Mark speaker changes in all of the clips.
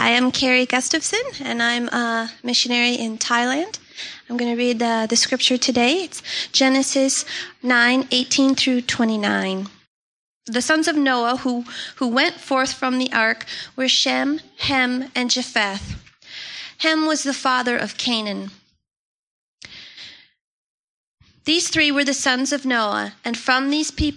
Speaker 1: I am Carrie Gustafson, and I'm a missionary in Thailand. I'm going to read the scripture today. It's Genesis 9:18 through 29. The sons of Noah who went forth from the ark were Shem, Ham, and Japheth. Ham was the father of Canaan. These three were the sons of Noah, and from these the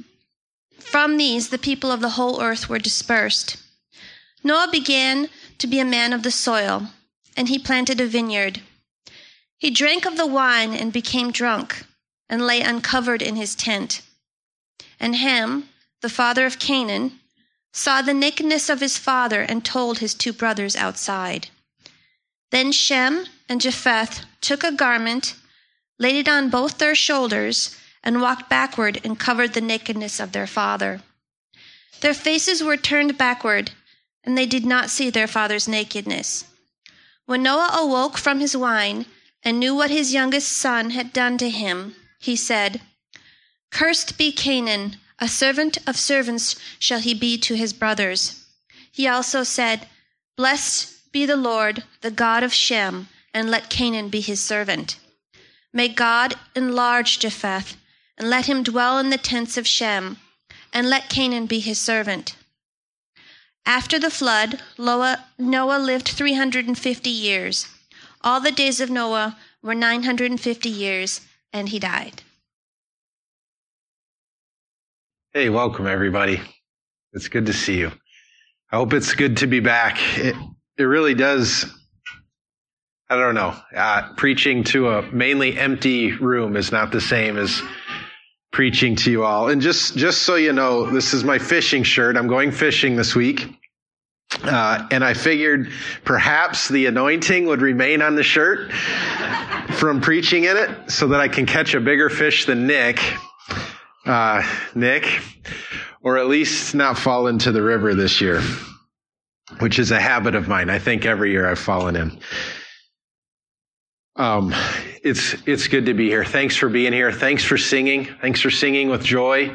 Speaker 1: people of the whole earth were dispersed. Noah began to be a man of the soil, and he planted a vineyard. He drank of the wine and became drunk, and lay uncovered in his tent. And Ham, the father of Canaan, saw the nakedness of his father and told his two brothers outside. Then Shem and Japheth took a garment, laid it on both their shoulders, and walked backward and covered the nakedness of their father. Their faces were turned backward, and they did not see their father's nakedness. When Noah awoke from his wine and knew what his youngest son had done to him, he said, "Cursed be Canaan, a servant of servants shall he be to his brothers." He also said, "Blessed be the Lord, the God of Shem, and let Canaan be his servant. May God enlarge Japheth, and let him dwell in the tents of Shem, and let Canaan be his servant." After the flood, Noah lived 350 years. All the days of Noah were 950 years, and he died.
Speaker 2: Hey, welcome everybody. It's good to see you. I hope it's good to be back. It really does. I don't know. Preaching to a mainly empty room is not the same as preaching to you all. And just so you know, this is my fishing shirt. I'm going fishing this week. And I figured perhaps the anointing would remain on the shirt from preaching in it so that I can catch a bigger fish than Nick, or at least not fall into the river this year, which is a habit of mine. I think every year I've fallen in. It's good to be here. Thanks for being here. Thanks for singing. Thanks for singing with joy.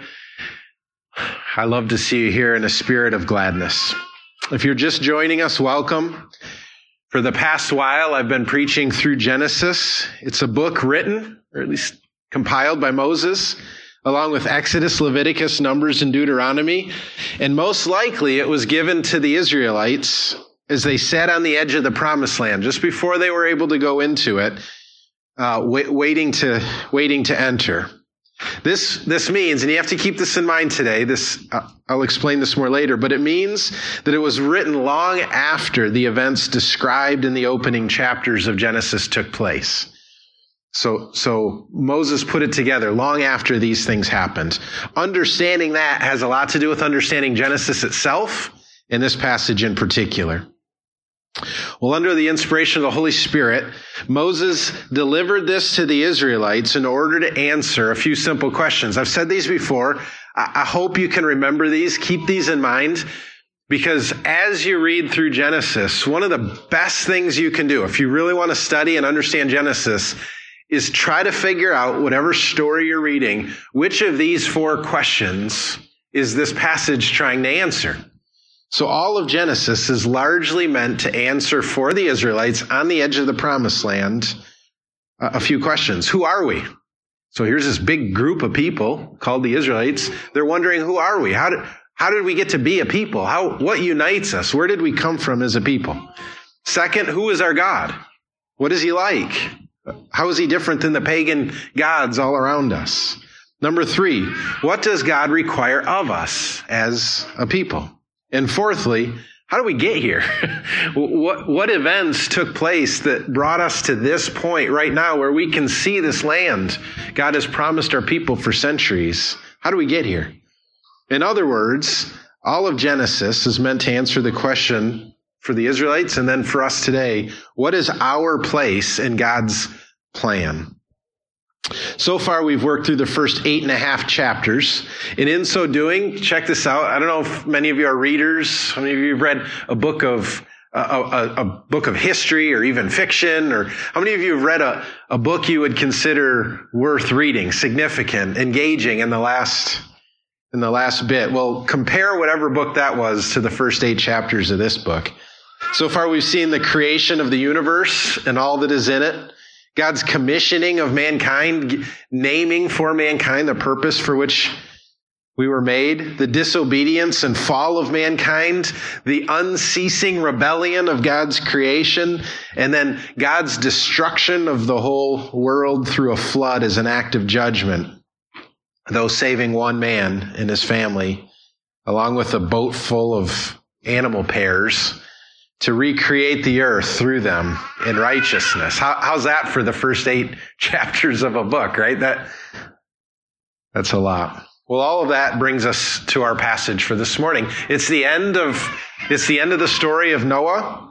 Speaker 2: I love to see you here in a spirit of gladness. If you're just joining us, welcome. For the past while, I've been preaching through Genesis. It's a book written, or at least compiled by Moses, along with Exodus, Leviticus, Numbers, and Deuteronomy. And most likely it was given to the Israelites as they sat on the edge of the promised land, just before they were able to go into it, waiting to enter. This means, and you have to keep this in mind today, I'll explain this more later, but it means that it was written long after the events described in the opening chapters of Genesis took place. So Moses put it together long after these things happened. Understanding that has a lot to do with understanding Genesis itself, and this passage in particular. Well, under the inspiration of the Holy Spirit, Moses delivered this to the Israelites in order to answer a few simple questions. I've said these before. I hope you can remember these. Keep these in mind, because as you read through Genesis, one of the best things you can do if you really want to study and understand Genesis is try to figure out, whatever story you're reading, which of these four questions is this passage trying to answer. So all of Genesis is largely meant to answer for the Israelites on the edge of the promised land a few questions. Who are we? So here's this big group of people called the Israelites. They're wondering, who are we? How did we get to be a people? What unites us? Where did we come from as a people? Second, who is our God? What is he like? How is he different than the pagan gods all around us? Number 3, what does God require of us as a people? And fourthly, how do we get here? What events took place that brought us to this point right now where we can see this land God has promised our people for centuries? How do we get here? In other words, all of Genesis is meant to answer the question for the Israelites and then for us today, what is our place in God's plan? So far, we've worked through the first 8.5 chapters. And in so doing, check this out. I don't know if many of you are readers. How many of you have read a book of history or even fiction? Or how many of you have read a book you would consider worth reading, significant, engaging in the last bit? Well, compare whatever book that was to the first 8 chapters of this book. So far, we've seen the creation of the universe and all that is in it, God's commissioning of mankind, naming for mankind the purpose for which we were made, the disobedience and fall of mankind, the unceasing rebellion of God's creation, and then God's destruction of the whole world through a flood as an act of judgment, though saving one man and his family, along with a boat full of animal pairs, to recreate the earth through them in righteousness. How's that for the first 8 chapters of a book, right? That's a lot. Well, all of that brings us to our passage for this morning. It's the end of the story of Noah.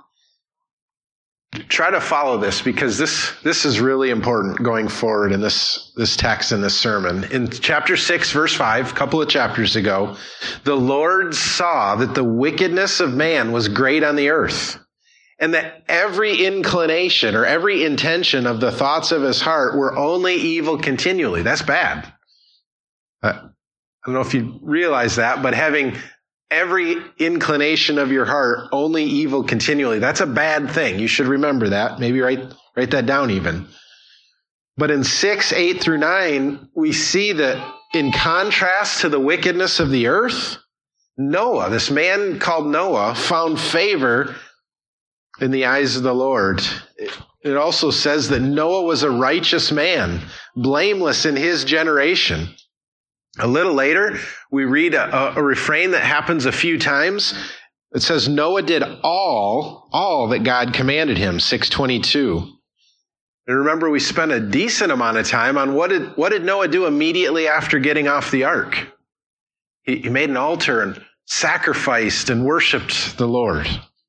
Speaker 2: Try to follow this because this is really important going forward in this text and this sermon. In chapter 6, verse 5, a couple of chapters ago, the Lord saw that the wickedness of man was great on the earth, and that every inclination or every intention of the thoughts of his heart were only evil continually. That's bad. I don't know if you realize that, but having every inclination of your heart, only evil continually. That's a bad thing. You should remember that. Maybe write that down even. But in 6, 8 through 9, we see that in contrast to the wickedness of the earth, Noah, this man called Noah, found favor in the eyes of the Lord. It also says that Noah was a righteous man, blameless in his generation. A little later, we read a refrain that happens a few times. It says, Noah did all that God commanded him, 6:22. And remember, we spent a decent amount of time on what did Noah do immediately after getting off the ark? He made an altar and sacrificed and worshiped the Lord.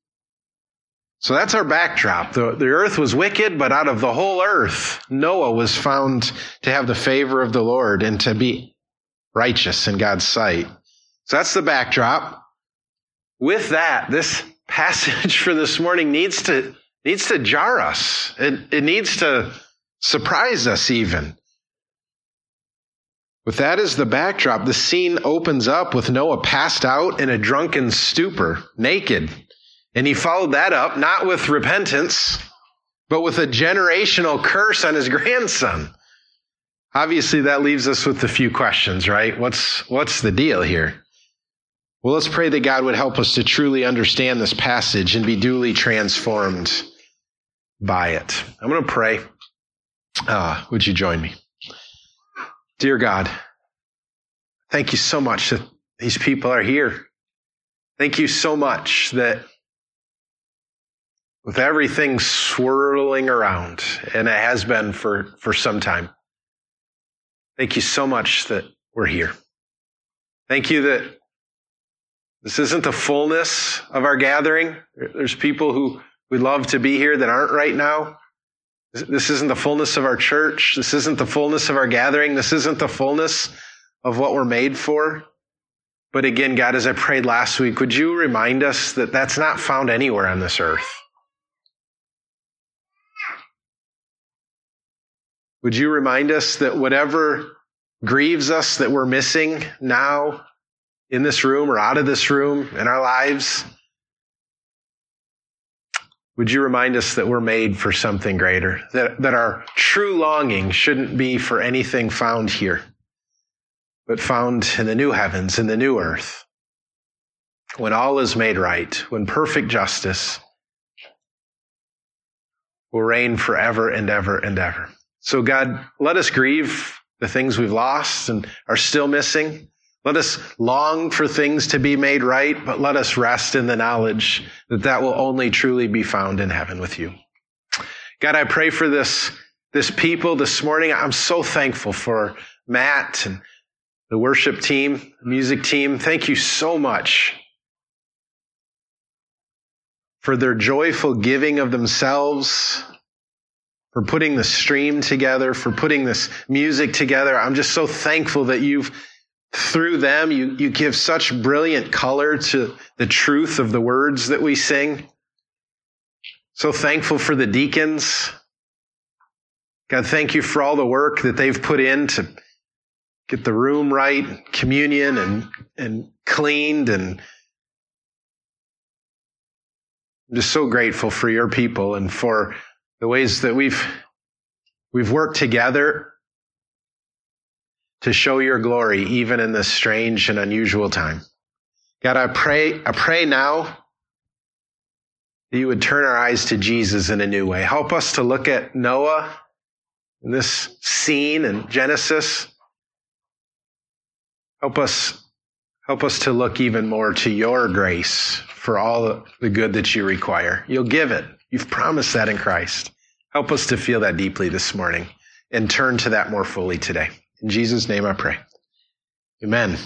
Speaker 2: So that's our backdrop. The earth was wicked, but out of the whole earth, Noah was found to have the favor of the Lord and to be righteous in God's sight. So that's the backdrop. With that, this passage for this morning needs to jar us. It needs to surprise us even. With that as the backdrop, the scene opens up with Noah passed out in a drunken stupor, naked. And he followed that up, not with repentance, but with a generational curse on his grandson. Obviously, that leaves us with a few questions, right? What's the deal here? Well, let's pray that God would help us to truly understand this passage and be duly transformed by it. I'm going to pray. Would you join me? Dear God, thank you so much that these people are here. Thank you so much that with everything swirling around, and it has been for some time, thank you so much that we're here. Thank you that this isn't the fullness of our gathering. There's people who would love to be here that aren't right now. This isn't the fullness of our church. This isn't the fullness of our gathering. This isn't the fullness of what we're made for. But again, God, as I prayed last week, would you remind us that that's not found anywhere on this earth? Would you remind us that whatever grieves us that we're missing now in this room or out of this room in our lives, would you remind us that we're made for something greater, that our true longing shouldn't be for anything found here, but found in the new heavens, in the new earth, when all is made right, when perfect justice will reign forever and ever and ever. So God, let us grieve the things we've lost and are still missing. Let us long for things to be made right, but let us rest in the knowledge that that will only truly be found in heaven with you. God, I pray for this people this morning. I'm so thankful for Matt and the worship team, the music team. Thank you so much for their joyful giving of themselves, for putting the stream together, for putting this music together. I'm just so thankful that through them, you give such brilliant color to the truth of the words that we sing. So thankful for the deacons. God, thank you for all the work that they've put in to get the room right, communion and cleaned and I'm just so grateful for your people and for the ways that we've worked together to show your glory, even in this strange and unusual time. God, I pray now that you would turn our eyes to Jesus in a new way. Help us to look at Noah in this scene in Genesis. Help us to look even more to your grace for all the good that you require. You'll give it. You've promised that in Christ. Help us to feel that deeply this morning and turn to that more fully today. In Jesus' name I pray. Amen.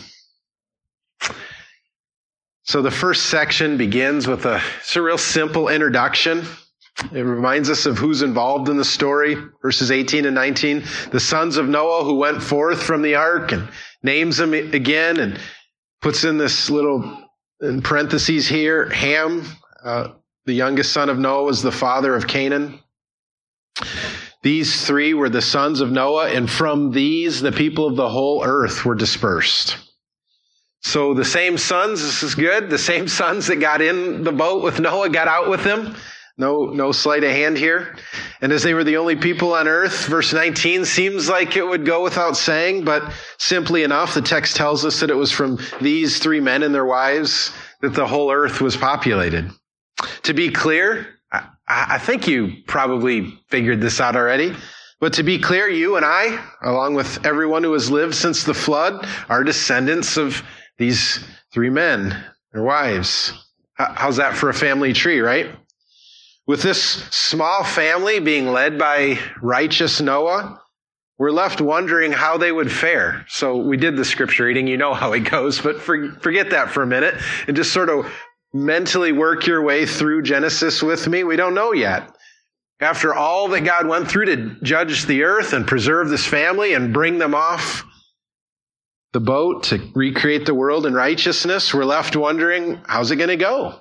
Speaker 2: So the first section begins with a real simple introduction. It reminds us of who's involved in the story. Verses 18 and 19. The sons of Noah who went forth from the ark, and names them again and puts in this little, in parentheses here, Ham, the youngest son of Noah, was the father of Canaan. These three were the sons of Noah, and from these the people of the whole earth were dispersed. So the same sons, this is good, the same sons that got in the boat with Noah got out with him. No sleight of hand here. And as they were the only people on earth, verse 19 seems like it would go without saying, but simply enough, the text tells us that it was from these three men and their wives that the whole earth was populated. To be clear, I think you probably figured this out already, but to be clear, you and I, along with everyone who has lived since the flood, are descendants of these three men, their wives. How's that for a family tree, right? With this small family being led by righteous Noah, we're left wondering how they would fare. So we did the scripture reading, you know how it goes, but forget that for a minute and just sort of mentally work your way through Genesis with me. We don't know yet. After all that God went through to judge the earth and preserve this family and bring them off the boat to recreate the world in righteousness, we're left wondering, how's it going to go?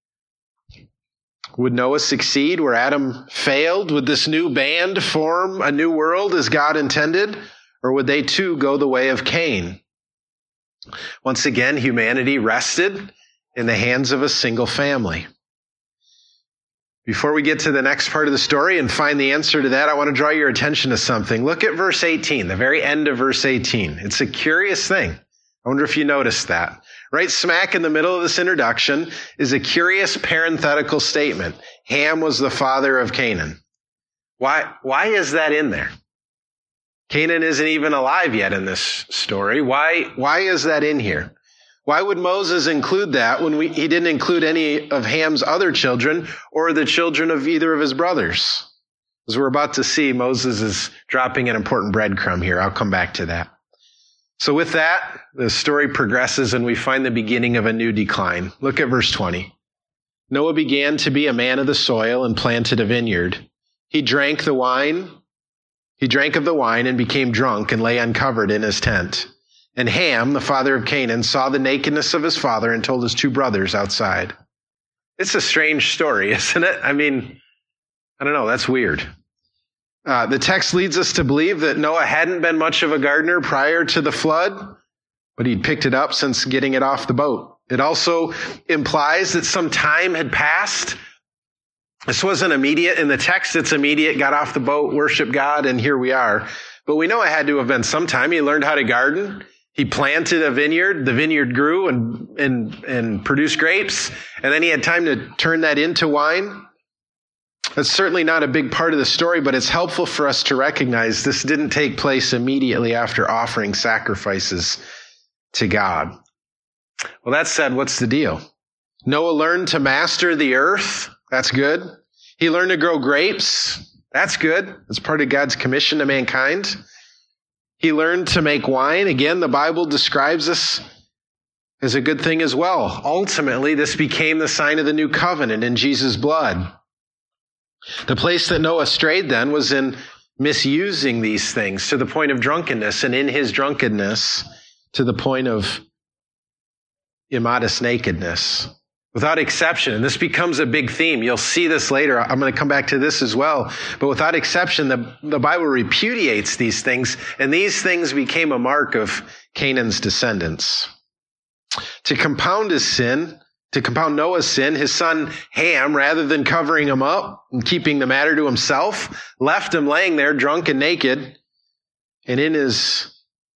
Speaker 2: Would Noah succeed where Adam failed? Would this new band form a new world as God intended? Or would they too go the way of Cain? Once again, humanity rested in the hands of a single family. Before we get to the next part of the story and find the answer to that, I want to draw your attention to something. Look at verse 18, the very end of verse 18. It's a curious thing. I wonder if you noticed that. Right smack in the middle of this introduction is a curious parenthetical statement. Ham was the father of Canaan. Why is that in there? Canaan isn't even alive yet in this story. Why is that in here? Why would Moses include that when he didn't include any of Ham's other children or the children of either of his brothers? As we're about to see, Moses is dropping an important breadcrumb here. I'll come back to that. So with that, the story progresses and we find the beginning of a new decline. Look at verse 20. Noah began to be a man of the soil and planted a vineyard. He drank of the wine and became drunk and lay uncovered in his tent. And Ham, the father of Canaan, saw the nakedness of his father and told his two brothers outside. It's a strange story, isn't it? I mean, I don't know, that's weird. The text leads us to believe that Noah hadn't been much of a gardener prior to the flood, but he'd picked it up since getting it off the boat. It also implies that some time had passed. This wasn't immediate. In the text, it's immediate. Got off the boat, worshiped God, and here we are. But we know it had to have been some time. He learned how to garden. He planted a vineyard. The vineyard grew and produced grapes. And then he had time to turn that into wine. That's certainly not a big part of the story, but it's helpful for us to recognize this didn't take place immediately after offering sacrifices to God. Well, that said, what's the deal? Noah learned to master the earth. That's good. He learned to grow grapes. That's good. That's part of God's commission to mankind. He learned to make wine. Again, the Bible describes this as a good thing as well. Ultimately, this became the sign of the new covenant in Jesus' blood. The place that Noah strayed then was in misusing these things to the point of drunkenness, and in his drunkenness to the point of immodest nakedness. Without exception, and this becomes a big theme. You'll see this later. I'm going to come back to this as well. But without exception, the Bible repudiates these things, and these things became a mark of Canaan's descendants. To compound his sin, To compound Noah's sin, his son Ham, rather than covering him up and keeping the matter to himself, left him laying there drunk and naked, and in this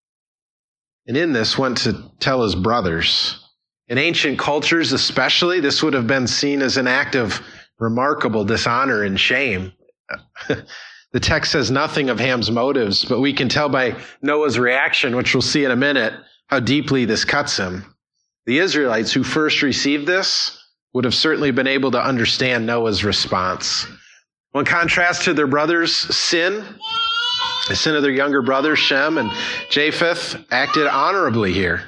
Speaker 2: went to tell his brothers. In ancient cultures especially, this would have been seen as an act of remarkable dishonor and shame. The text says nothing of Ham's motives, but we can tell by Noah's reaction, which we'll see in a minute, how deeply this cuts him. The Israelites who first received this would have certainly been able to understand Noah's response. Well, in contrast to their brothers' sin, the sin of their younger brothers, Shem and Japheth, acted honorably here.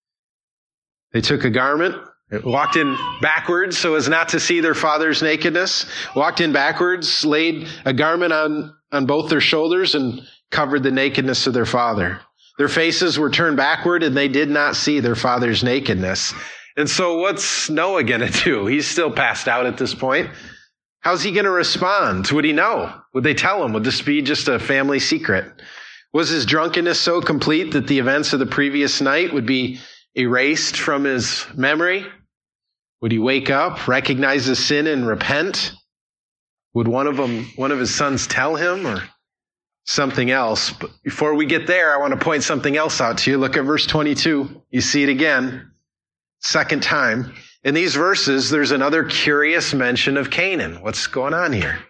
Speaker 2: They took a garment, walked in backwards so as not to see their father's nakedness, walked in backwards, laid a garment on both their shoulders, and covered the nakedness of their father. Their faces were turned backward, and they did not see their father's nakedness. And so what's Noah going to do? He's still passed out at this point. How's he going to respond? Would he know? Would they tell him? Would this be just a family secret? Was his drunkenness so complete that the events of the previous night would be erased from his memory? Would he wake up, recognize his sin, and repent? Would one of his sons tell him, or something else? But before we get there, I want to point something else out to you. Look at verse 22. You see it again, second time. In these verses, there's another curious mention of Canaan. What's going on here?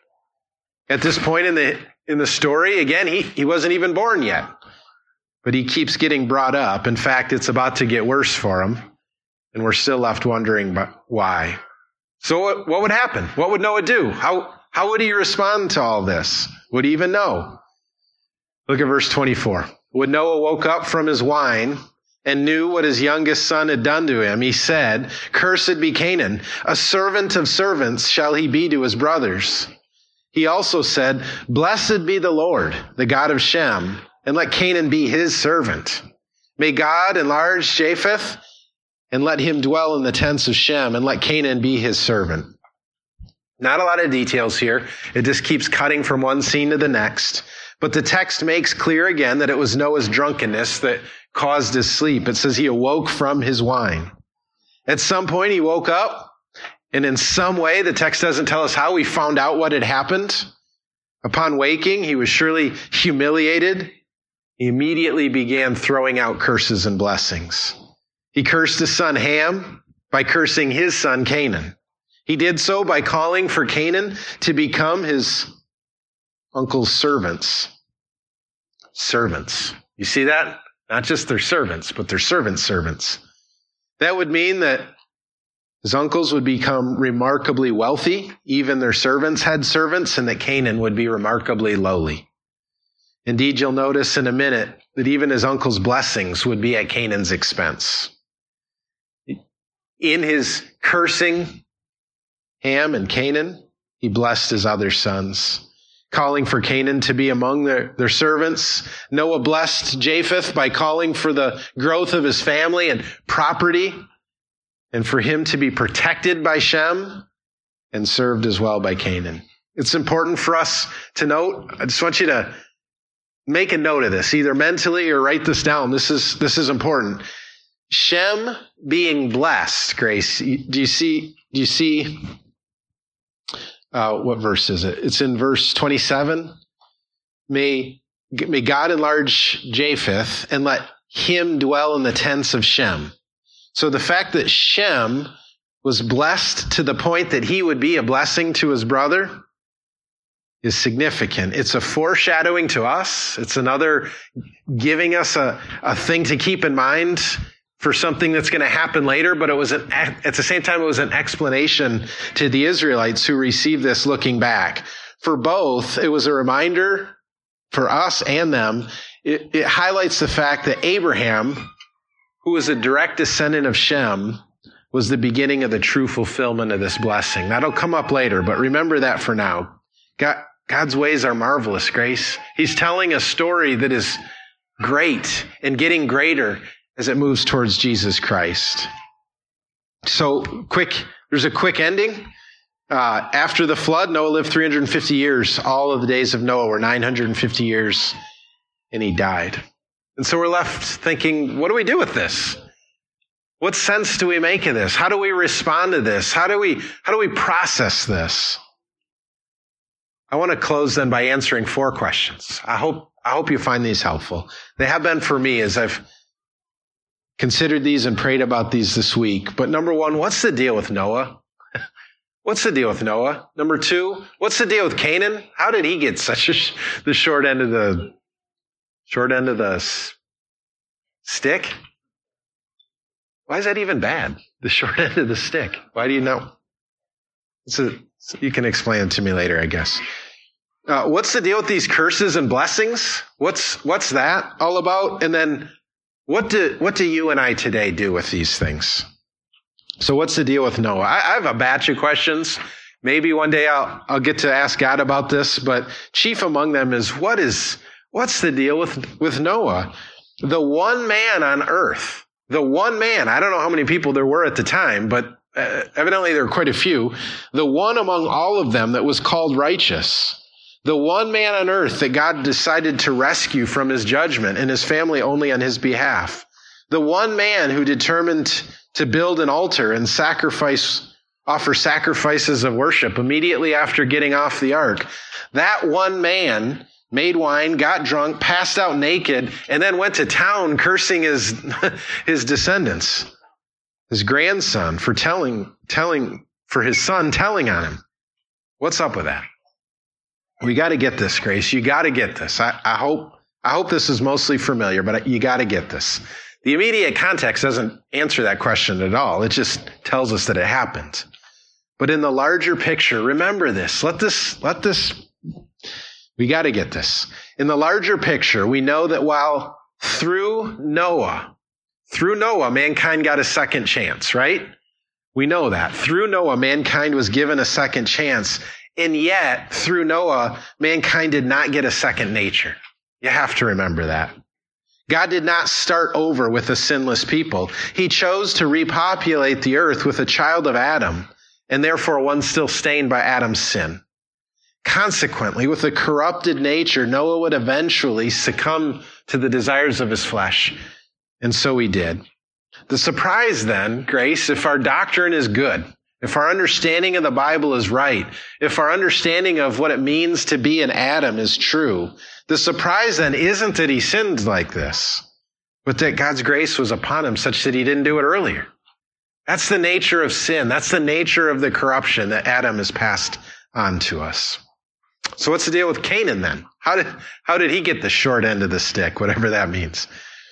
Speaker 2: At this point in the story, again, he wasn't even born yet, but he keeps getting brought up. In fact, it's about to get worse for him, and we're still left wondering why. So what would happen? What would Noah do? How would he respond to all this? Would he even know? Look at verse 24. When Noah woke up from his wine and knew what his youngest son had done to him, he said, "Cursed be Canaan, a servant of servants shall he be to his brothers." He also said, "Blessed be the Lord, the God of Shem, and let Canaan be his servant. May God enlarge Japheth, and let him dwell in the tents of Shem, and let Canaan be his servant." Not a lot of details here. It just keeps cutting from one scene to the next. But the text makes clear again that it was Noah's drunkenness that caused his sleep. It says he awoke from his wine. At some point he woke up, and in some way, the text doesn't tell us how, he found out what had happened. Upon waking, he was surely humiliated. He immediately began throwing out curses and blessings. He cursed his son Ham by cursing his son Canaan. He did so by calling for Canaan to become his uncle's servants. Servants. You see that? Not just their servants, but their servants' servants. That would mean that his uncles would become remarkably wealthy. Even their servants had servants, and that Canaan would be remarkably lowly. Indeed, you'll notice in a minute that even his uncle's blessings would be at Canaan's expense. In his cursing Ham and Canaan, he blessed his other sons, calling for Canaan to be among their servants. Noah blessed Japheth by calling for the growth of his family and property, and for him to be protected by Shem and served as well by Canaan. It's important for us to note. I just want you to make a note of this, either mentally or write this down. This is important. Shem being blessed, Grace. Do you see what verse is it? It's in verse 27. May God enlarge Japheth and let him dwell in the tents of Shem. So the fact that Shem was blessed to the point that he would be a blessing to his brother is significant. It's a foreshadowing to us. It's another giving us a thing to keep in mind for something that's going to happen later, but at the same time, it was an explanation to the Israelites who received this looking back. For both, it was a reminder for us and them. It highlights the fact that Abraham, who was a direct descendant of Shem, was the beginning of the true fulfillment of this blessing. That'll come up later, but remember that for now. God's ways are marvelous, Grace. He's telling a story that is great and getting greater as it moves towards Jesus Christ. So there's a quick ending. After the flood, Noah lived 350 years. All of the days of Noah were 950 years, and he died. And so we're left thinking, what do we do with this? What sense do we make of this? How do we respond to this? How do we process this? I want to close then by answering 4 questions. I hope you find these helpful. They have been for me as I've considered these and prayed about these this week. But number 1, what's the deal with Noah? What's the deal with Noah? Number 2, what's the deal with Canaan? How did he get such the short end of the stick? Why is that even bad? The short end of the stick. Why do you know? You can explain it to me later, I guess. What's the deal with these curses and blessings? What's that all about? And then what do you and I today do with these things? So what's the deal with Noah? I have a batch of questions. Maybe one day I'll get to ask God about this, but chief among them is what's the deal with Noah? The one man on earth. The one man, I don't know how many people there were at the time, but evidently there were quite a few. The one among all of them that was called righteous. The one man on earth that God decided to rescue from his judgment and his family only on his behalf. The one man who determined to build an altar and offer sacrifices of worship immediately after getting off the ark. That one man made wine, got drunk, passed out naked, and then went to town cursing his descendants, his grandson, for for his son telling on him. What's up with that? We got to get this, Grace. You got to get this. I hope this is mostly familiar, but you got to get this. The immediate context doesn't answer that question at all. It just tells us that it happened. But in the larger picture, remember this. We got to get this. In the larger picture, we know that while through Noah, mankind got a second chance, right? We know that. Through Noah, mankind was given a second chance. And yet, through Noah, mankind did not get a second nature. You have to remember that. God did not start over with a sinless people. He chose to repopulate the earth with a child of Adam, and therefore one still stained by Adam's sin. Consequently, with a corrupted nature, Noah would eventually succumb to the desires of his flesh. And so he did. The surprise then, Grace, if our doctrine is good, if our understanding of the Bible is right, if our understanding of what it means to be an Adam is true, the surprise then isn't that he sinned like this, but that God's grace was upon him such that he didn't do it earlier. That's the nature of sin. That's the nature of the corruption that Adam has passed on to us. So what's the deal with Canaan then? How did he get the short end of the stick, whatever that means?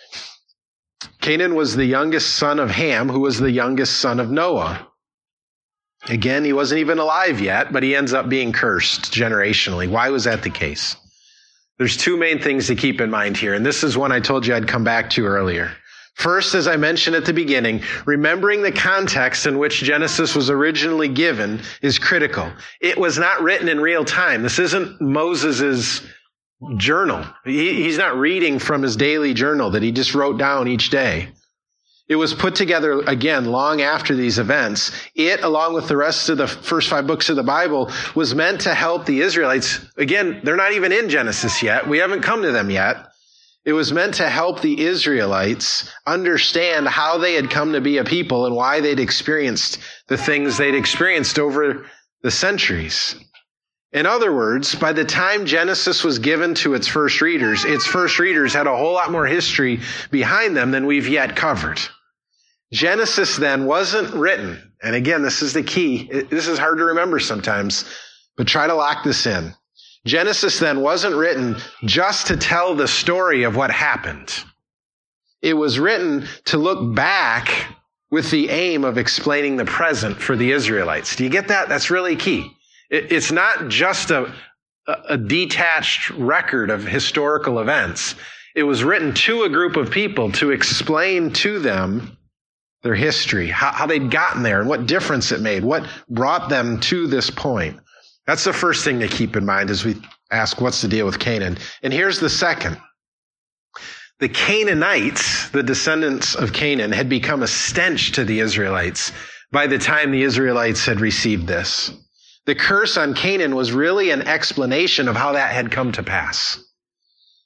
Speaker 2: Canaan was the youngest son of Ham, who was the youngest son of Noah. Again, he wasn't even alive yet, but he ends up being cursed generationally. Why was that the case? There's 2 main things to keep in mind here, and this is one I told you I'd come back to earlier. First, as I mentioned at the beginning, remembering the context in which Genesis was originally given is critical. It was not written in real time. This isn't Moses' journal. He's not reading from his daily journal that he just wrote down each day. It was put together, again, long after these events. It, along with the rest of the first 5 books of the Bible, was meant to help the Israelites. Again, they're not even in Genesis yet. We haven't come to them yet. It was meant to help the Israelites understand how they had come to be a people and why they'd experienced the things they'd experienced over the centuries. In other words, by the time Genesis was given to its first readers had a whole lot more history behind them than we've yet covered. Genesis then wasn't written, and again, this is the key. This is hard to remember sometimes, but try to lock this in. Genesis then wasn't written just to tell the story of what happened. It was written to look back with the aim of explaining the present for the Israelites. Do you get that? That's really key. It's not just a detached record of historical events. It was written to a group of people to explain to them their history, how they'd gotten there and what difference it made, what brought them to this point. That's the first thing to keep in mind as we ask, what's the deal with Canaan? And here's the second. The Canaanites, the descendants of Canaan, had become a stench to the Israelites by the time the Israelites had received this. The curse on Canaan was really an explanation of how that had come to pass.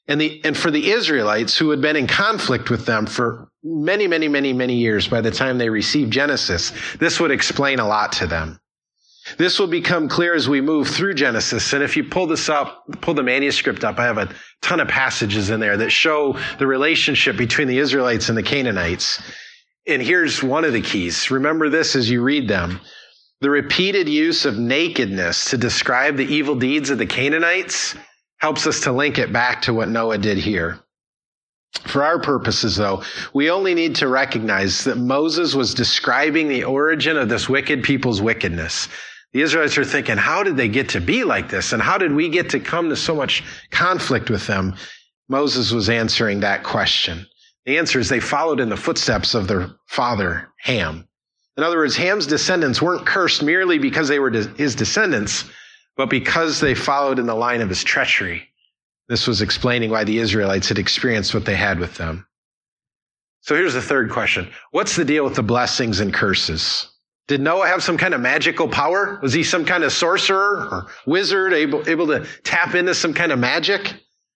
Speaker 2: And for the Israelites who had been in conflict with them for many, many, many, many years by the time they received Genesis, this would explain a lot to them. This will become clear as we move through Genesis. And if you pull the manuscript up, I have a ton of passages in there that show the relationship between the Israelites and the Canaanites. And here's one of the keys. Remember this as you read them. The repeated use of nakedness to describe the evil deeds of the Canaanites helps us to link it back to what Noah did here. For our purposes, though, we only need to recognize that Moses was describing the origin of this wicked people's wickedness. The Israelites are thinking, how did they get to be like this? And how did we get to come to so much conflict with them? Moses was answering that question. The answer is they followed in the footsteps of their father, Ham. In other words, Ham's descendants weren't cursed merely because they were his descendants, but because they followed in the line of his treachery. This was explaining why the Israelites had experienced what they had with them. So here's the third question. What's the deal with the blessings and curses? Did Noah have some kind of magical power? Was he some kind of sorcerer or wizard able to tap into some kind of magic?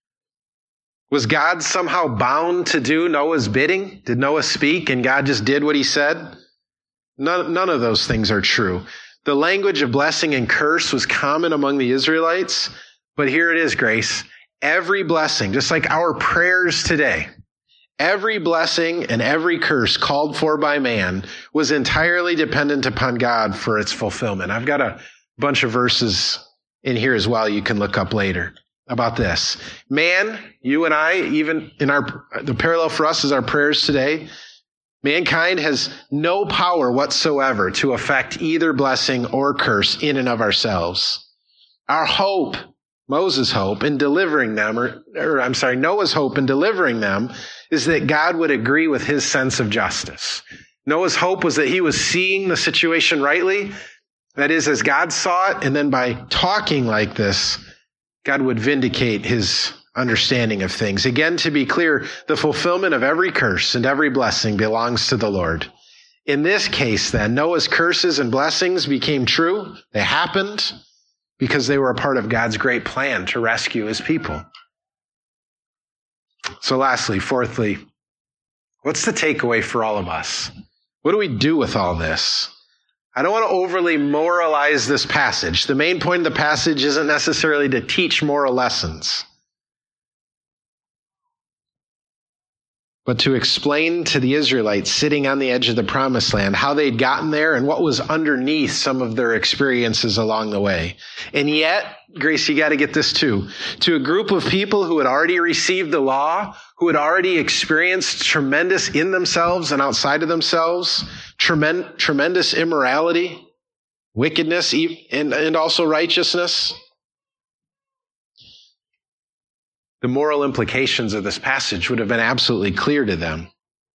Speaker 2: Was God somehow bound to do Noah's bidding? Did Noah speak and God just did what he said? None of those things are true. The language of blessing and curse was common among the Israelites, but here it is, Grace. Every blessing, just like our prayers today, every blessing and every curse called for by man was entirely dependent upon God for its fulfillment. I've got a bunch of verses in here as well you can look up later about this. Man, you and I, even in the parallel for us is our prayers today. Mankind has no power whatsoever to affect either blessing or curse in and of ourselves. Our hope, Moses' hope in delivering them, Noah's hope in delivering them is that God would agree with his sense of justice. Noah's hope was that he was seeing the situation rightly, that is, as God saw it, and then by talking like this, God would vindicate his understanding of things. Again, to be clear, the fulfillment of every curse and every blessing belongs to the Lord. In this case, then, Noah's curses and blessings became true. They happened because they were a part of God's great plan to rescue his people. So lastly, fourthly, what's the takeaway for all of us? What do we do with all this? I don't want to overly moralize this passage. The main point of the passage isn't necessarily to teach moral lessons, but to explain to the Israelites sitting on the edge of the promised land how they'd gotten there and what was underneath some of their experiences along the way. And yet, Grace, you got to get this too. To a group of people who had already received the law, who had already experienced tremendous in themselves and outside of themselves, tremendous immorality, wickedness, and also righteousness. The moral implications of this passage would have been absolutely clear to them.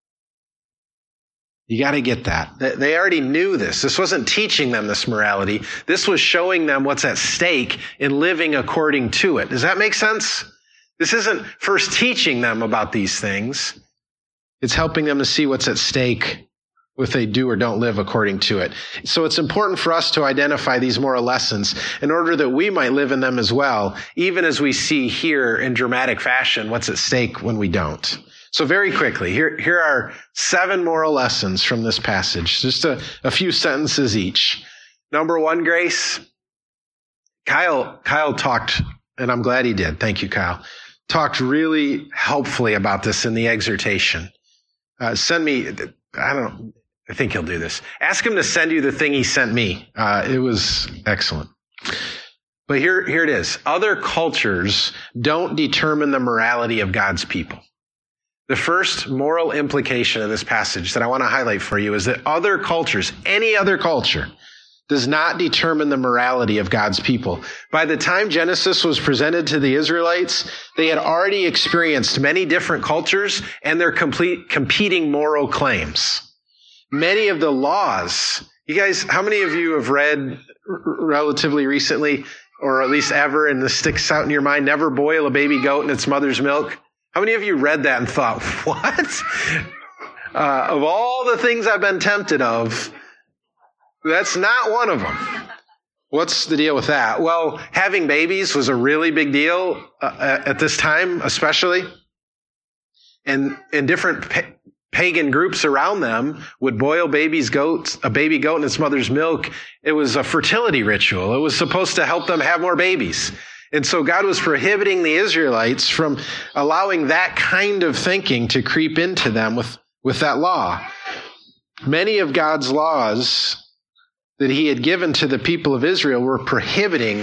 Speaker 2: You got to get that. They already knew this. This wasn't teaching them this morality. This was showing them what's at stake in living according to it. Does that make sense? This isn't first teaching them about these things. It's helping them to see what's at stake if they do or don't live according to it. So it's important for us to identify these moral lessons in order that we might live in them as well, even as we see here in dramatic fashion what's at stake when we don't. So very quickly, here are 7 moral lessons from this passage, just a few sentences each. Number 1, Grace, Kyle talked, and I'm glad he did. Thank you, Kyle. Talked really helpfully about this in the exhortation. Send me, I think he'll do this. Ask him to send you the thing he sent me. It was excellent. But here it is. Other cultures don't determine the morality of God's people. The first moral implication of this passage that I want to highlight for you is that other cultures, any other culture, does not determine the morality of God's people. By the time Genesis was presented to the Israelites, they had already experienced many different cultures and their competing moral claims. Many of the laws, you guys, how many of you have read relatively recently, or at least ever, and this sticks out in your mind, never boil a baby goat in its mother's milk? How many of you read that and thought, what? Of all the things I've been tempted of, that's not one of them. What's the deal with that? Well, having babies was a really big deal at this time, especially. And different pagan groups around them would boil a baby goat in its mother's milk. It was a fertility ritual. It was supposed to help them have more babies. And so God was prohibiting the Israelites from allowing that kind of thinking to creep into them with that law. Many of God's laws that he had given to the people of Israel were prohibiting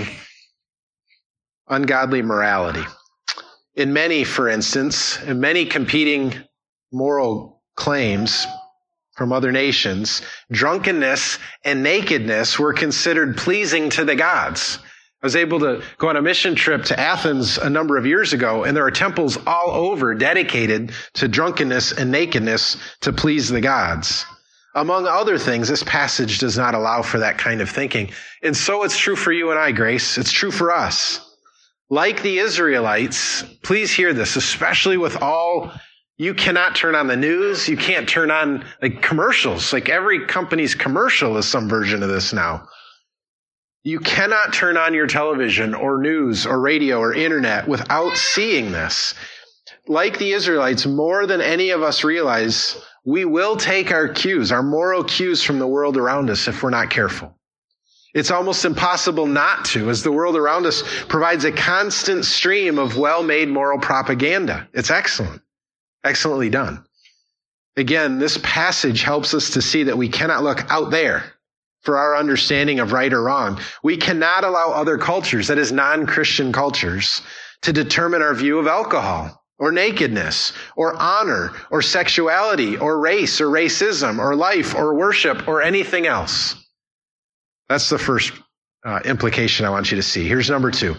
Speaker 2: ungodly morality. In many, for instance, in many competing moral claims from other nations, drunkenness and nakedness were considered pleasing to the gods. I was able to go on a mission trip to Athens a number of years ago, and there are temples all over dedicated to drunkenness and nakedness to please the gods. Among other things, this passage does not allow for that kind of thinking. And so it's true for you and I, Grace. It's true for us. Like the Israelites, please hear this, especially with you cannot turn on the news. You can't turn on commercials. Every company's commercial is some version of this now. You cannot turn on your television or news or radio or internet without seeing this. Like the Israelites, more than any of us realize, we will take our cues, our moral cues from the world around us if we're not careful. It's almost impossible not to, as the world around us provides a constant stream of well-made moral propaganda. It's excellent. Excellently done. Again, this passage helps us to see that we cannot look out there for our understanding of right or wrong. We cannot allow other cultures, that is non-Christian cultures, to determine our view of alcohol or nakedness or honor or sexuality or race or racism or life or worship or anything else. That's the first implication I want you to see. Here's number 2.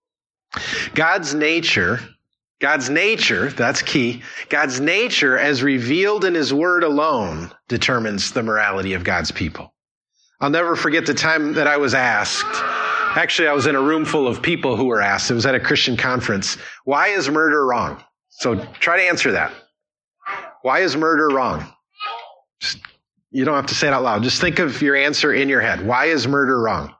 Speaker 2: God's nature, that's key. God's nature as revealed in his word alone determines the morality of God's people. I'll never forget the time that I was asked. Actually, I was in a room full of people who were asked. It was at a Christian conference. Why is murder wrong? So try to answer that. Why is murder wrong? You don't have to say it out loud. Just think of your answer in your head. Why is murder wrong?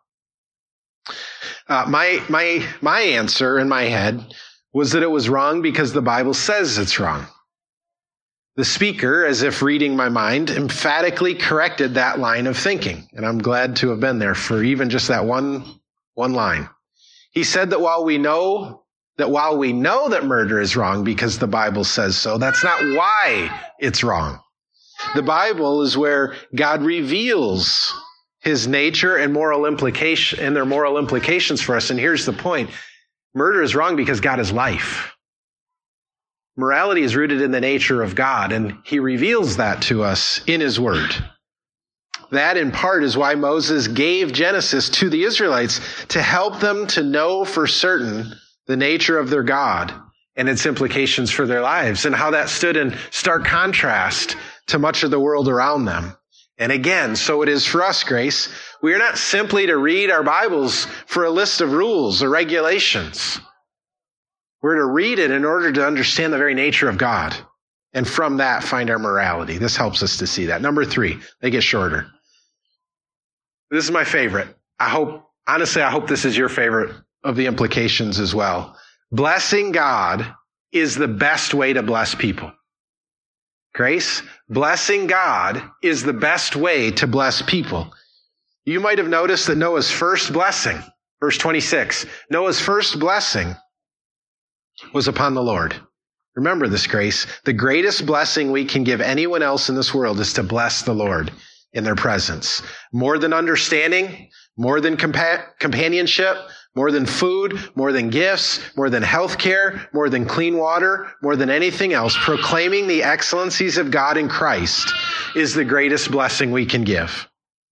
Speaker 2: My answer in my head was that it was wrong because the Bible says it's wrong. The speaker, as if reading my mind, emphatically corrected that line of thinking. And I'm glad to have been there for even just that one line. He said that while we know that murder is wrong because the Bible says so, that's not why it's wrong. The Bible is where God reveals his nature and their moral implications for us. And here's the point. Murder is wrong because God is life. Morality is rooted in the nature of God, and he reveals that to us in his word. That, in part, is why Moses gave Genesis to the Israelites to help them to know for certain the nature of their God and its implications for their lives, and how that stood in stark contrast to much of the world around them. And again, so it is for us, Grace. We are not simply to read our Bibles for a list of rules or regulations. We're to read it in order to understand the very nature of God, and from that find our morality. This helps us to see that. Number 3, they get shorter. This is my favorite. I hope this is your favorite of the implications as well. Blessing God is the best way to bless people. Grace, blessing God is the best way to bless people. You might have noticed that Noah's first blessing, verse 26, Noah's first blessing was upon the Lord. Remember this, Grace. The greatest blessing we can give anyone else in this world is to bless the Lord in their presence. More than understanding, more than companionship, more than food, more than gifts, more than health care, more than clean water, more than anything else, proclaiming the excellencies of God in Christ is the greatest blessing we can give.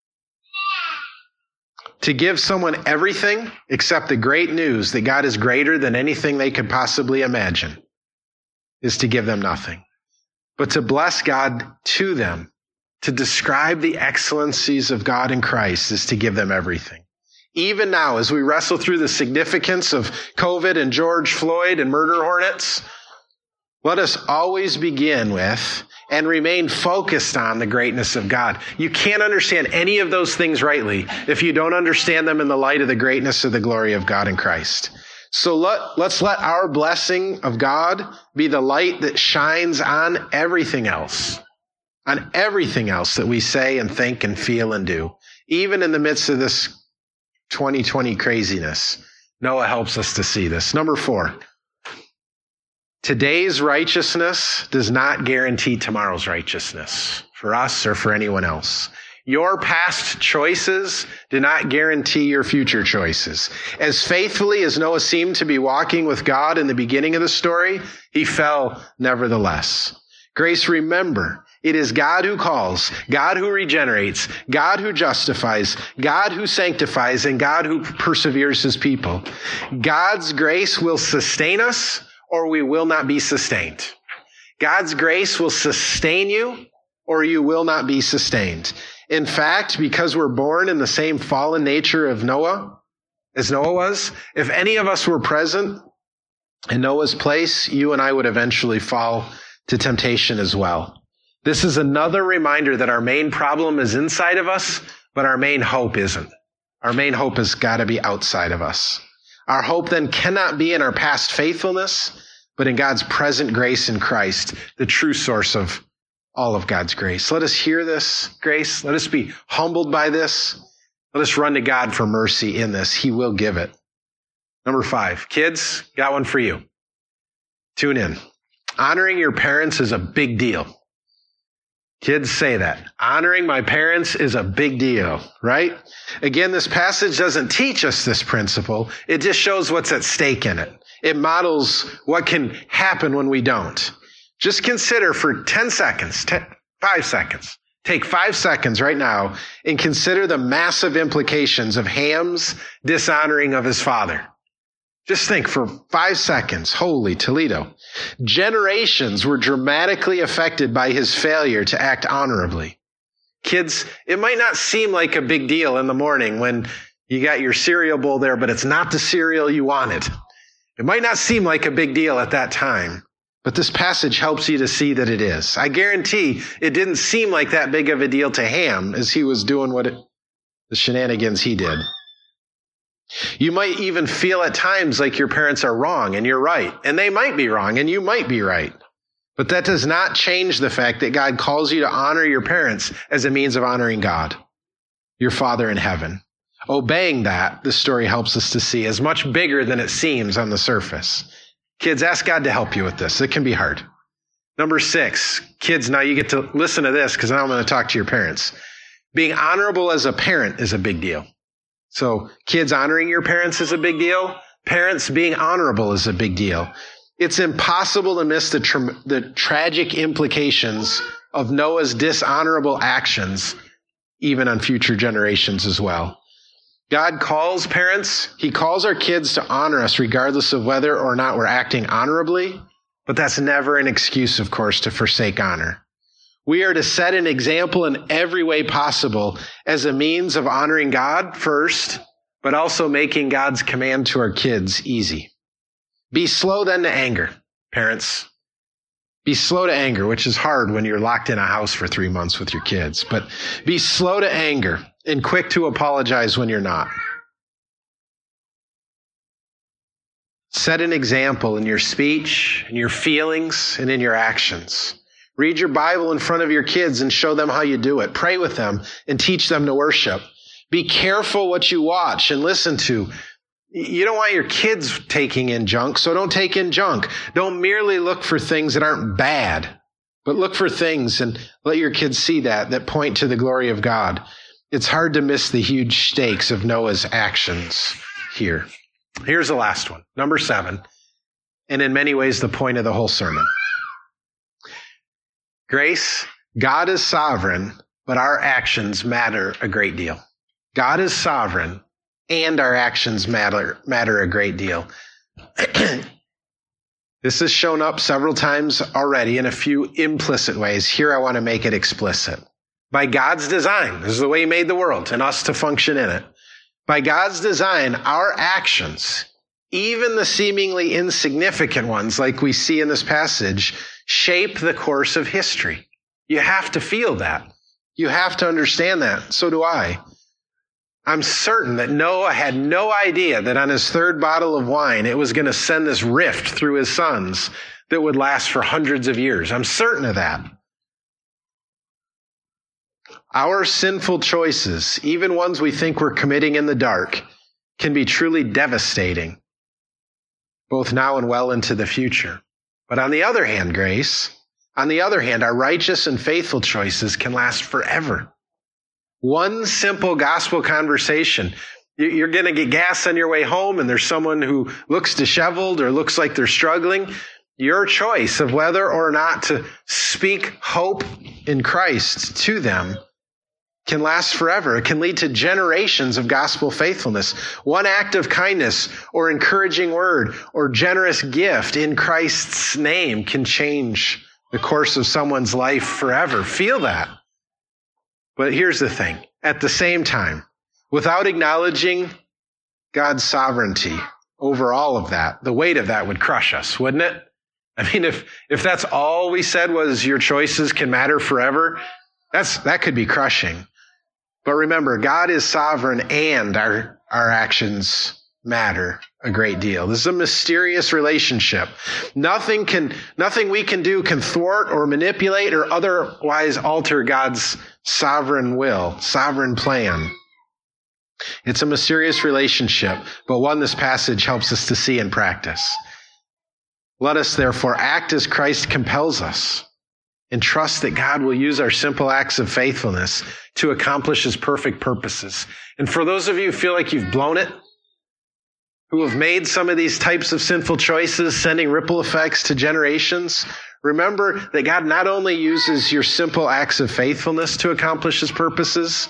Speaker 2: To give someone everything except the great news that God is greater than anything they could possibly imagine is to give them nothing. But to bless God to them, to describe the excellencies of God in Christ, is to give them everything. Even now, as we wrestle through the significance of COVID and George Floyd and murder hornets, let us always begin with and remain focused on the greatness of God. You can't understand any of those things rightly if you don't understand them in the light of the greatness of the glory of God in Christ. So let's let our blessing of God be the light that shines on everything else that we say and think and feel and do. Even in the midst of this 2020 craziness, Noah helps us to see this. Number 4, today's righteousness does not guarantee tomorrow's righteousness for us or for anyone else. Your past choices do not guarantee your future choices. As faithfully as Noah seemed to be walking with God in the beginning of the story, he fell nevertheless. Grace, remember, it is God who calls, God who regenerates, God who justifies, God who sanctifies, and God who perseveres his people. God's grace will sustain us, or we will not be sustained. God's grace will sustain you, or you will not be sustained. In fact, because we're born in the same fallen nature of Noah, as Noah was, if any of us were present in Noah's place, you and I would eventually fall to temptation as well. This is another reminder that our main problem is inside of us, but our main hope isn't. Our main hope has got to be outside of us. Our hope then cannot be in our past faithfulness, but in God's present grace in Christ, the true source of all of God's grace. Let us hear this grace. Let us be humbled by this. Let us run to God for mercy in this. He will give it. Number 5, kids, got one for you. Tune in. Honoring your parents is a big deal. Kids, say that. Honoring my parents is a big deal, right? Again, this passage doesn't teach us this principle. It just shows what's at stake in it. It models what can happen when we don't. Just consider for 10 seconds, 5 seconds. Take 5 seconds right now and consider the massive implications of Ham's dishonoring of his father. Just think for 5 seconds. Holy Toledo. Generations were dramatically affected by his failure to act honorably. Kids, it might not seem like a big deal in the morning when you got your cereal bowl there, but it's not the cereal you wanted. It might not seem like a big deal at that time, but this passage helps you to see that it is. I guarantee it didn't seem like that big of a deal to Ham as he was doing the shenanigans he did. You might even feel at times like your parents are wrong and you're right, and they might be wrong and you might be right. But that does not change the fact that God calls you to honor your parents as a means of honoring God, your Father in heaven. Obeying that, the story helps us to see, is much bigger than it seems on the surface. Kids, ask God to help you with this. It can be hard. Number 6, kids, now you get to listen to this because now I'm going to talk to your parents. Being honorable as a parent is a big deal. So kids, honoring your parents is a big deal. Parents, being honorable is a big deal. It's impossible to miss the tragic implications of Noah's dishonorable actions, even on future generations as well. God calls parents, he calls our kids to honor us regardless of whether or not we're acting honorably, but that's never an excuse, of course, to forsake honor. We are to set an example in every way possible as a means of honoring God first, but also making God's command to our kids easy. Be slow then to anger, parents. Be slow to anger, which is hard when you're locked in a house for 3 months with your kids. But be slow to anger and quick to apologize when you're not. Set an example in your speech, in your feelings, and in your actions. Read your Bible in front of your kids and show them how you do it. Pray with them and teach them to worship. Be careful what you watch and listen to. You don't want your kids taking in junk, so don't take in junk. Don't merely look for things that aren't bad, but look for things and let your kids see that point to the glory of God. It's hard to miss the huge stakes of Noah's actions here. Here's the last one, number 7, and in many ways the point of the whole sermon. Grace, God is sovereign, but our actions matter a great deal. God is sovereign, and our actions matter a great deal. This has shown up several times already in a few implicit ways. Here I want to make it explicit. By God's design, this is the way he made the world, and us to function in it. By God's design, our actions, even the seemingly insignificant ones like we see in this passage, shape the course of history. You have to feel that. You have to understand that. So do I. I'm certain that Noah had no idea that on his third bottle of wine, it was going to send this rift through his sons that would last for hundreds of years. I'm certain of that. Our sinful choices, even ones we think we're committing in the dark, can be truly devastating, both now and well into the future. But on the other hand, Grace, our righteous and faithful choices can last forever. One simple gospel conversation. You're going to get gas on your way home and there's someone who looks disheveled or looks like they're struggling. Your choice of whether or not to speak hope in Christ to them can last forever. It can lead to generations of gospel faithfulness. One act of kindness or encouraging word or generous gift in Christ's name can change the course of someone's life forever. Feel that. But here's the thing. At the same time, without acknowledging God's sovereignty over all of that, the weight of that would crush us, wouldn't it? I mean, if that's all we said was your choices can matter forever, that could be crushing. But remember, God is sovereign and our actions matter a great deal. This is a mysterious relationship. Nothing we can do can thwart or manipulate or otherwise alter God's sovereign will, sovereign plan. It's a mysterious relationship, but one this passage helps us to see in practice. Let us therefore act as Christ compels us and trust that God will use our simple acts of faithfulness to accomplish his perfect purposes. And for those of you who feel like you've blown it, who have made some of these types of sinful choices, sending ripple effects to generations, remember that God not only uses your simple acts of faithfulness to accomplish his purposes,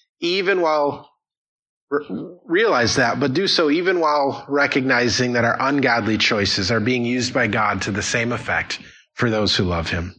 Speaker 2: realize that, but do so even while recognizing that our ungodly choices are being used by God to the same effect for those who love him.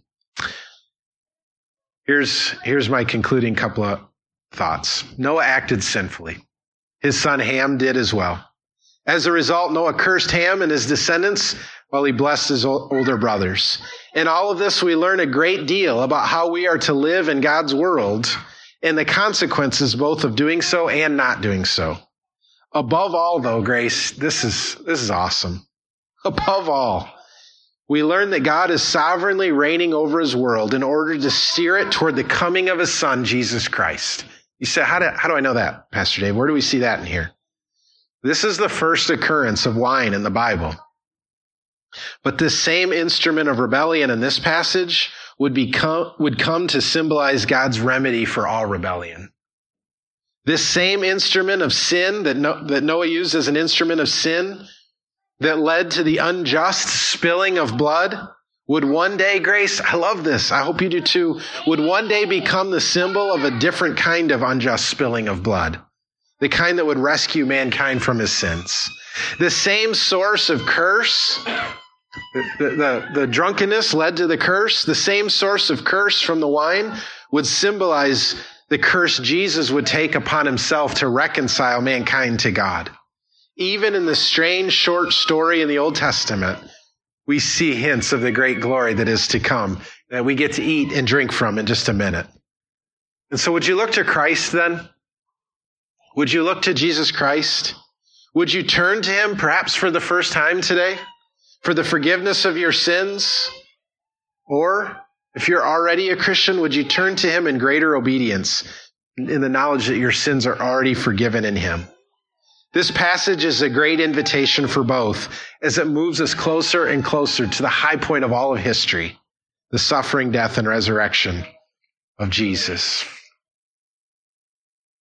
Speaker 2: Here's my concluding couple of thoughts. Noah acted sinfully. His son Ham did as well. As a result, Noah cursed Ham and his descendants while he blessed his older brothers. In all of this, we learn a great deal about how we are to live in God's world and the consequences both of doing so and not doing so. Above all, though, Grace, this is awesome. Above all, we learn that God is sovereignly reigning over his world in order to steer it toward the coming of his son, Jesus Christ. You say, how do I know that, Pastor Dave? Where do we see that in here? This is the first occurrence of wine in the Bible. But this same instrument of rebellion in this passage would come to symbolize God's remedy for all rebellion. This same instrument of sin that Noah used as an instrument of sin that led to the unjust spilling of blood would one day, Grace, I love this, I hope you do too, would one day become the symbol of a different kind of unjust spilling of blood. The kind that would rescue mankind from his sins. The same source of curse, the drunkenness led to the curse. The same source of curse from the wine would symbolize the curse Jesus would take upon himself to reconcile mankind to God. Even in the strange short story in the Old Testament, we see hints of the great glory that is to come, that we get to eat and drink from in just a minute. And so would you look to Christ then? Would you look to Jesus Christ? Would you turn to him perhaps for the first time today for the forgiveness of your sins? Or if you're already a Christian, would you turn to him in greater obedience in the knowledge that your sins are already forgiven in him? This passage is a great invitation for both as it moves us closer and closer to the high point of all of history, the suffering, death, and resurrection of Jesus.